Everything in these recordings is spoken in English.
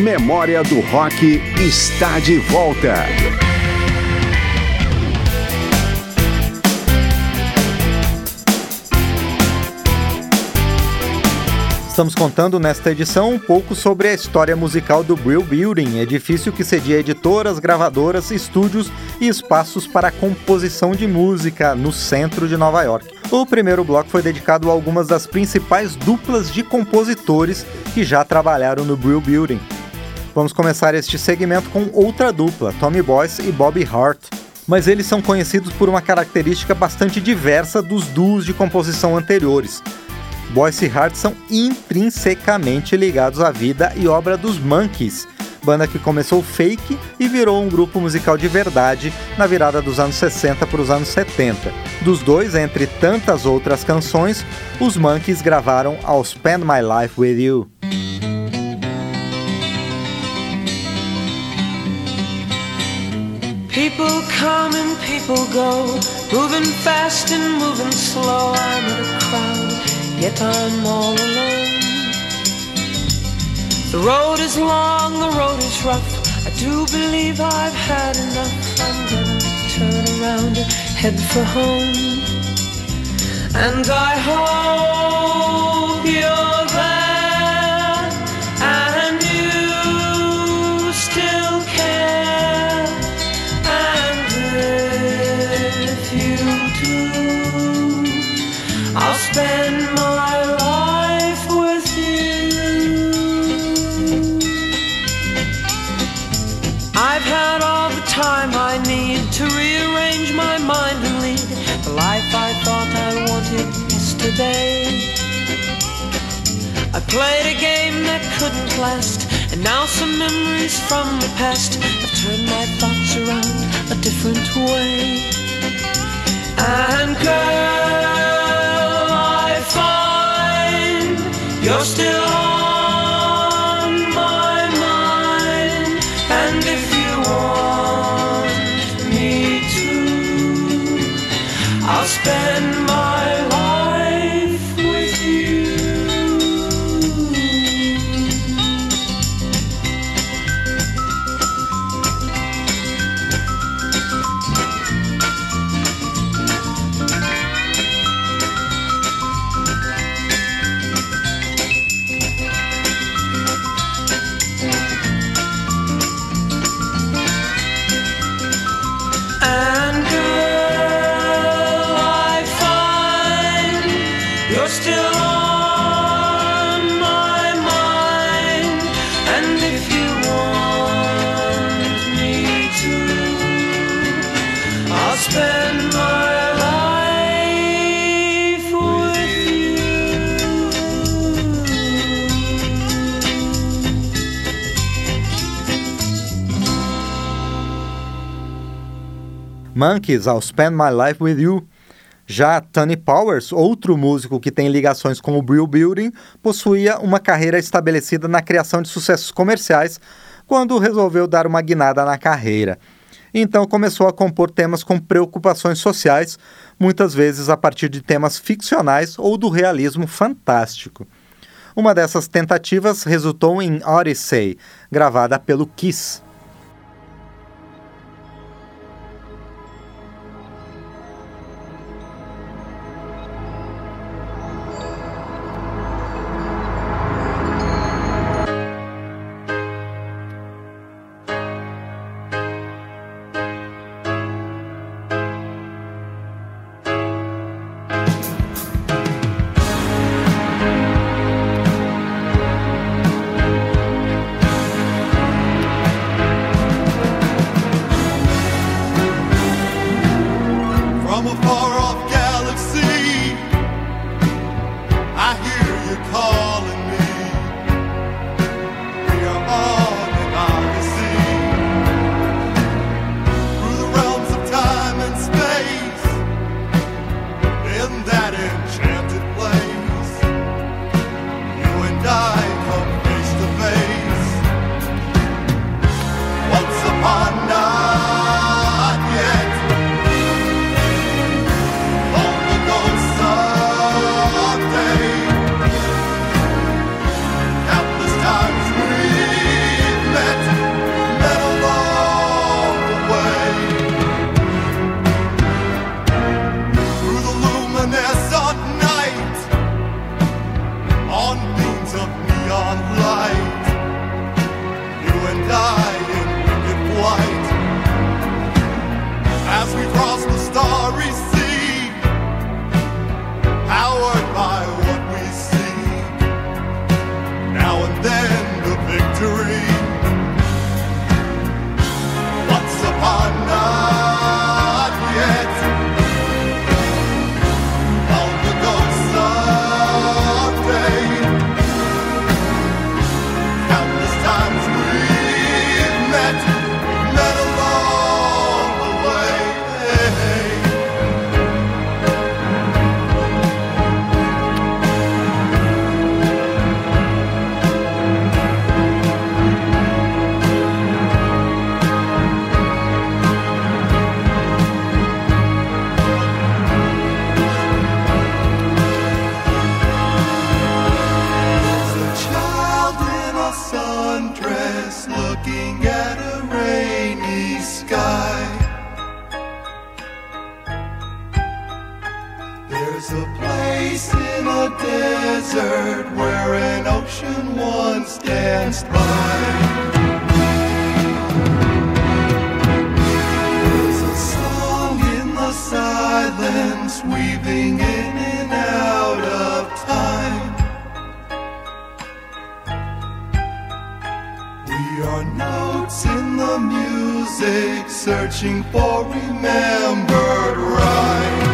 Memória do Rock está de volta. Estamos contando nesta edição um pouco sobre a história musical do Brill Building, edifício que cedia editoras, gravadoras, estúdios e espaços para a composição de música no centro de Nova York. O primeiro bloco foi dedicado a algumas das principais duplas de compositores que já trabalharam no Brill Building. Vamos começar este segmento com outra dupla, Tommy Boyce e Bobby Hart. Mas eles são conhecidos por uma característica bastante diversa dos duos de composição anteriores. Boyce e Hart são intrinsecamente ligados à vida e obra dos Monkees, banda que começou fake e virou um grupo musical de verdade na virada dos anos 60 para os anos 70. Dos dois, entre tantas outras canções, os Monkees gravaram I'll Spend My Life With You. People come and people go, moving fast and moving slow. I'm in a crowd, yet I'm all alone. The road is long, the road is rough. I do believe I've had enough. I'm gonna turn around and head for home. And I hope you're there and you still care. And if you do, I'll spend my life with you. I've had all the time I need to rearrange my mind and lead the life I thought I wanted yesterday. I played a game that couldn't last, and now some memories from the past have turned my thoughts around a different way. And girl, I find you're still on my mind. And if you want me to, I'll spend my life with you. And girl, I find you're still on my mind. And if you want me to, I'll spend my life with Monkees, I'll Spend My Life With You. Já Tony Powers, outro músico que tem ligações com o Brill Building, possuía uma carreira estabelecida na criação de sucessos comerciais quando resolveu dar uma guinada na carreira. Então começou a compor temas com preocupações sociais, muitas vezes a partir de temas ficcionais ou do realismo fantástico. Uma dessas tentativas resultou em Odyssey, gravada pelo Kiss. neon light, you and I in wicked flight, as we cross the starry sea, powered by what we see. Now and then the victory, once upon not yet, on the ghosts of day. Countless times we've met along the way. There's a child in a sundress looking at a rainy sky. There's a place in a desert where an ocean once danced by. There's a song in the silence, weaving in and out of time. We are notes in the music, searching for remembered rhyme.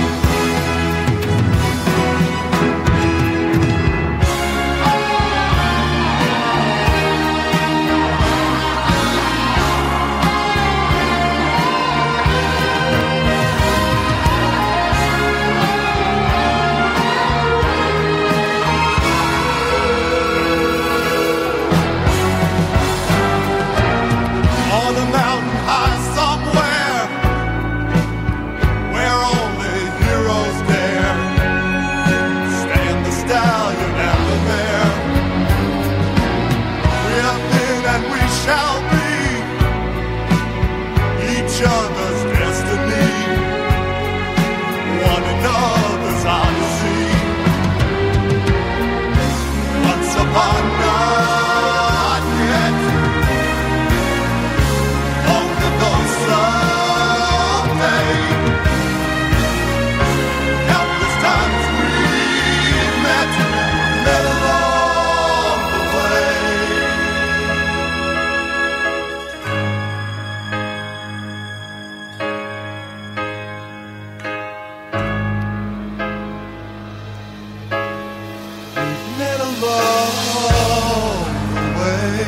On a mountain high somewhere, where only heroes dare, stand the stallion and the mare. We have been and we shall be each other's destiny, one another's odyssey. Once upon not yet, long ago someday, countless times we've met along the way. We've met along the way.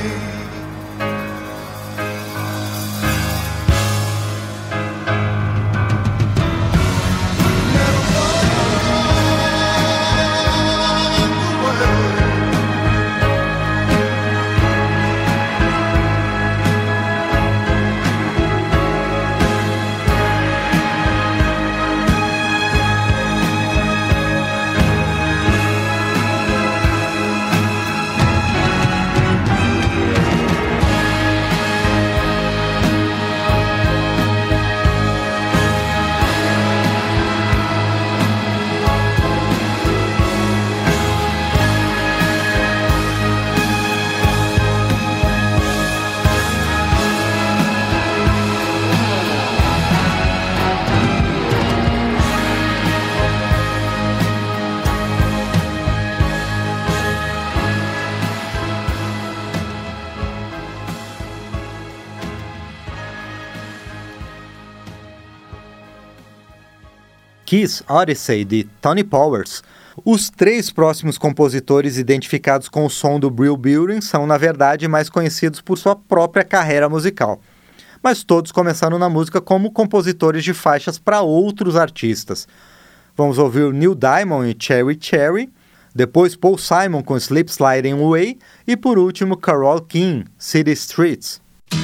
Kiss Odyssey, de Tony Powers. Os três próximos compositores identificados com o som do Brill Building são, na verdade, mais conhecidos por sua própria carreira musical. Mas todos começaram na música como compositores de faixas para outros artistas. Vamos ouvir o Neil Diamond em Cherry Cherry, depois Paul Simon com Slip Sliding Away e, por último, Carole King, City Streets.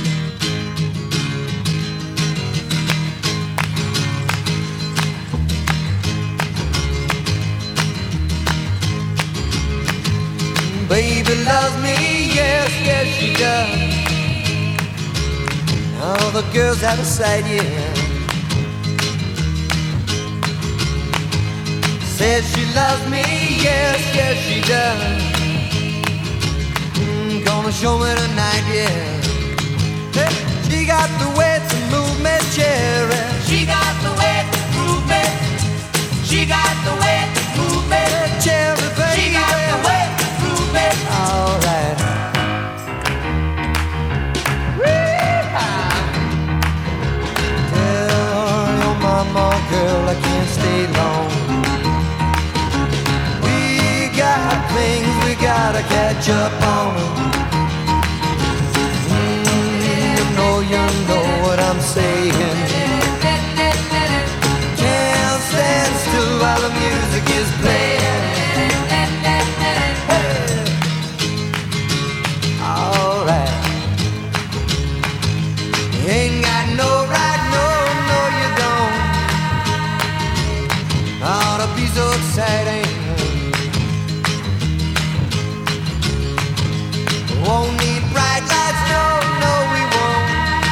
Baby loves me, yes, yes she does. All the girls out of sight, yeah. Says she loves me, yes, yes she does. gonna show me tonight, yeah. She got the way to move me, cherry. She got the way to move me. She got the way to move me, cherry, baby. She got the way to move me. All right. Tell your mama, girl, I can't stay long. We got things we gotta catch up on. You know what I'm saying. Can't stand still while the music is playing. Hey. All right. You ain't got no right, no, you don't. Ought to be so exciting. Won't need bright lights, no, we won't.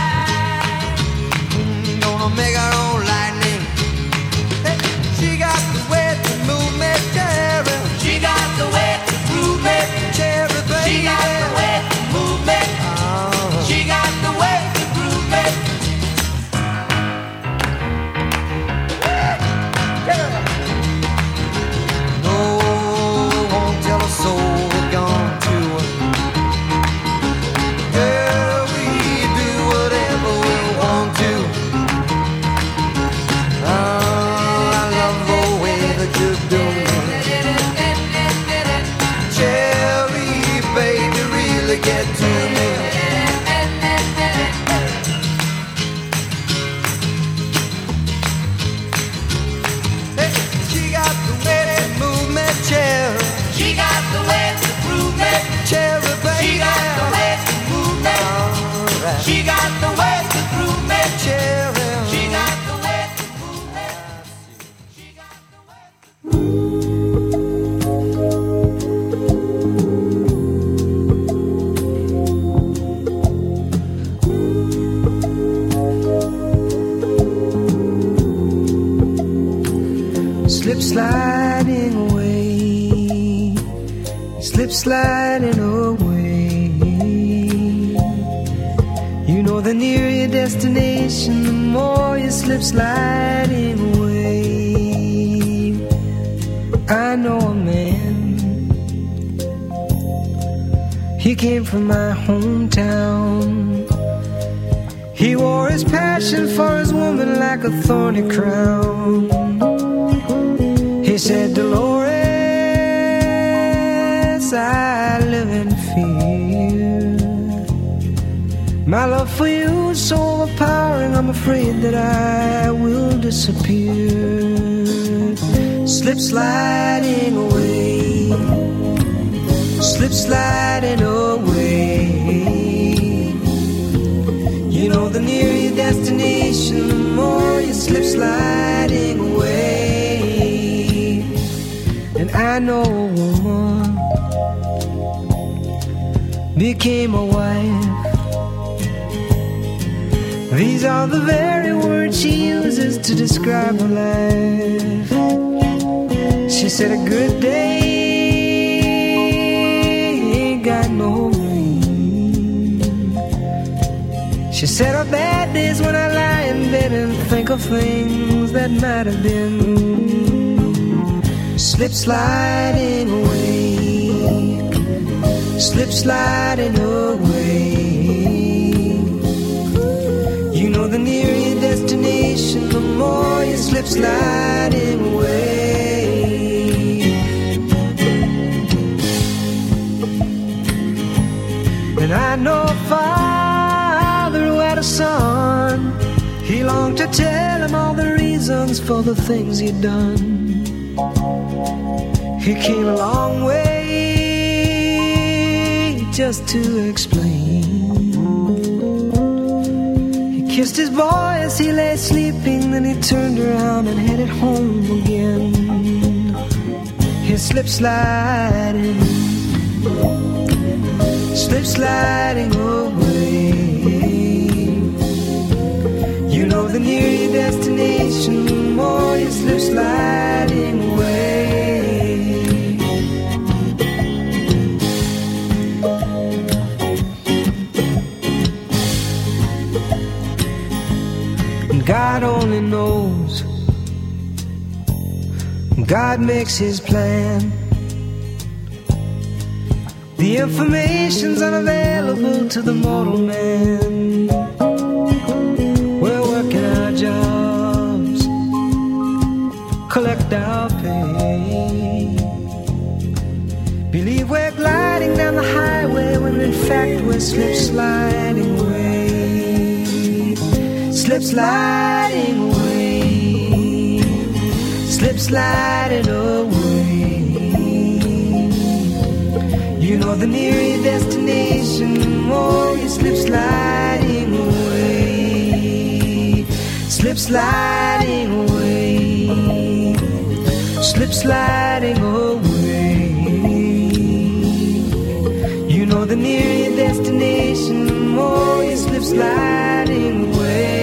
Make our own lightning. Hey, she got the way to move me, cherry. She got the way to move me, cherry, baby. She got the way to move me. She got the way to groove me. No, won't tell a soul we're gone to. Girl, we do whatever we want to. Get to me. Hey, she got the way to move me, cherry. She got the way to groove me, cherry, baby. She got the way to move me. Right. She got the way to groove me, cherry. She got the way to move me. She got the way slip sliding away, slip sliding away. You know the nearer your destination, the more you slip sliding away. I know a man, he came from my hometown. He wore his passion for his woman like a thorny crown. He said, Dolores, I live in fear. My love for you is so overpowering, I'm afraid that I will disappear. Slip sliding away, slip sliding away. You know the nearer your destination, the more you slip sliding away. And I know a woman became a wife. These are the very words she uses to describe her life. She said a good day ain't got no rain. She said her bad days when I lie in bed and think of things that might have been. Slip sliding away, slip sliding away. You know the nearer your destination, the more you slip sliding away. And I know a father who had a son. He longed to tell him all the reasons for the things he'd done. He came a long way just to explain. He kissed his boy as he lay sleeping, then he turned around and headed home again. He slip sliding, slip sliding away. You know the nearer your destination, the more you slip sliding away. God makes his plan. The information's unavailable to the mortal man. We're working our jobs, collect our pay. Believe we're gliding down the highway when in fact we're slip sliding away. Slip sliding away. Slip sliding away. You know the nearer your destination, the more you slip sliding away. Slip sliding away. Slip sliding away. You know the nearer your destination, the more you slip sliding away.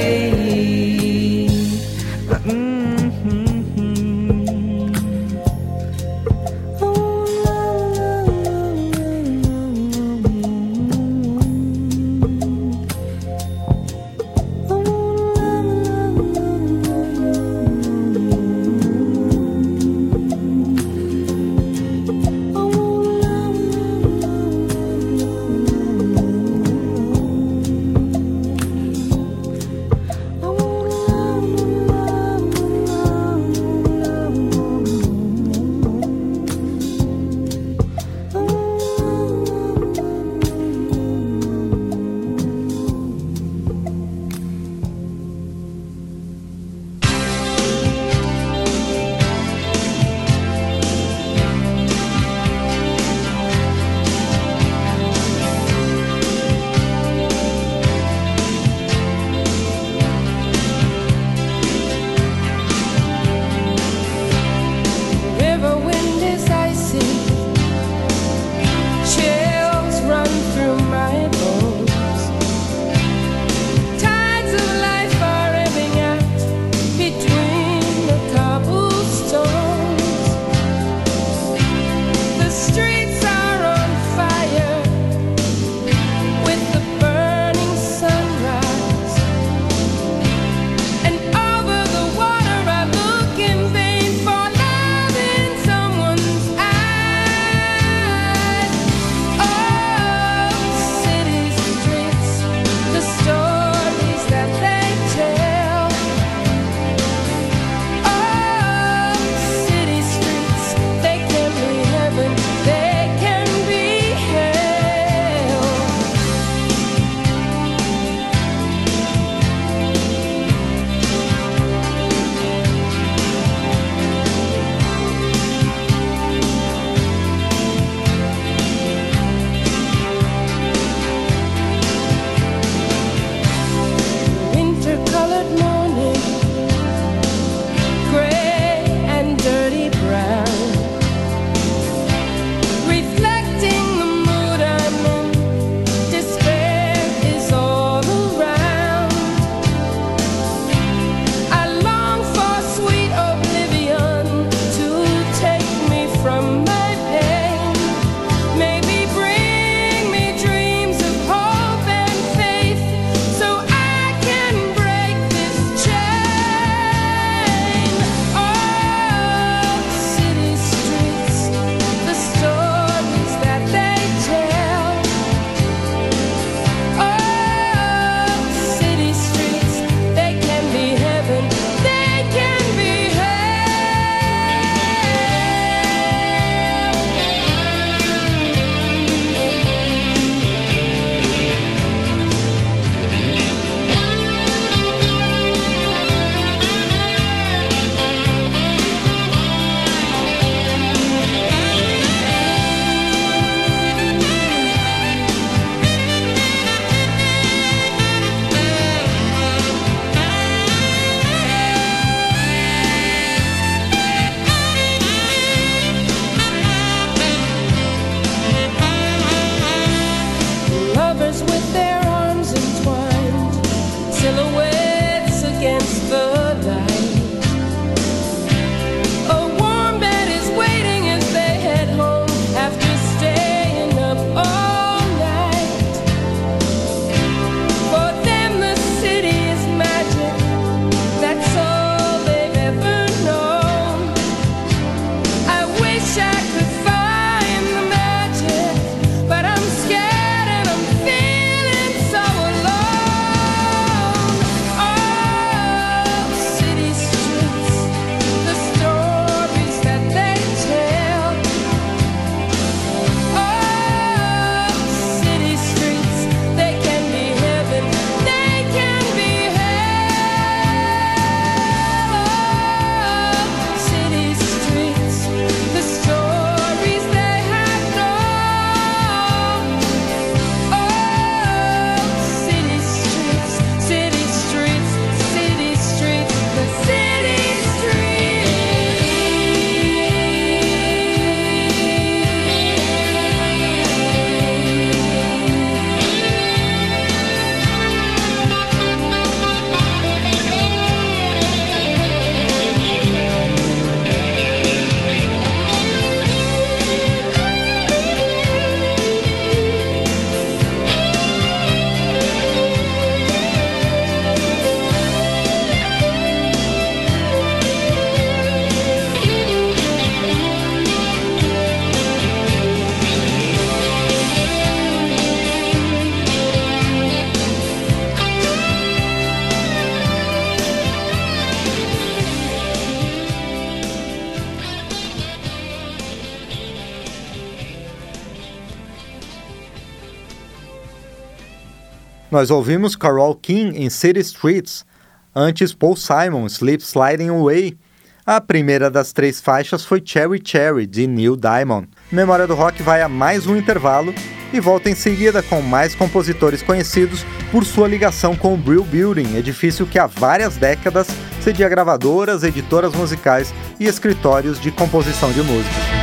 Nós ouvimos Carole King em City Streets, antes Paul Simon, Sleep Sliding Away. A primeira das 3 faixas foi Cherry Cherry, de Neil Diamond. Memória do Rock vai a mais um intervalo e volta em seguida com mais compositores conhecidos por sua ligação com o Brill Building, edifício que há várias décadas cedia gravadoras, editoras musicais e escritórios de composição de músicas.